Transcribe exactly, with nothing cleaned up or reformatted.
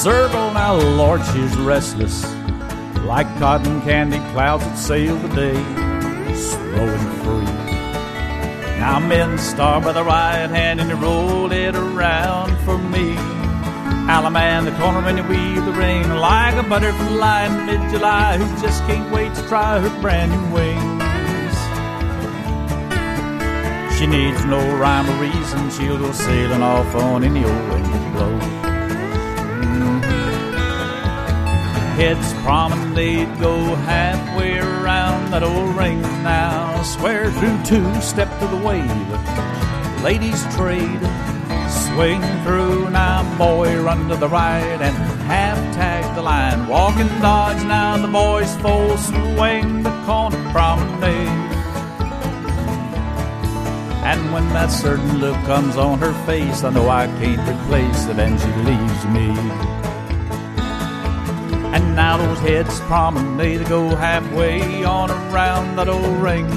circle. Now, Lord, she's restless, like cotton candy clouds that sail the day, slow and free. Now, men start by the right hand and you roll it around for me. Alaman, the corner when you weave the ring, like a butterfly in mid-July who just can't wait to try her brand new wings. She needs no rhyme or reason, she'll go sailing off on any old wind that blows. Mm-hmm. Heads promenade, go halfway around that old ring now. Swear through two, step to the wave, ladies trade. Swing through now, boy, run to the right and half tag the line. Walk and dodge now, the boys full swing the corner promenade. And when that certain look comes on her face, I know I can't replace it, and she leaves me. And now those heads promenade, go halfway on around that old ring.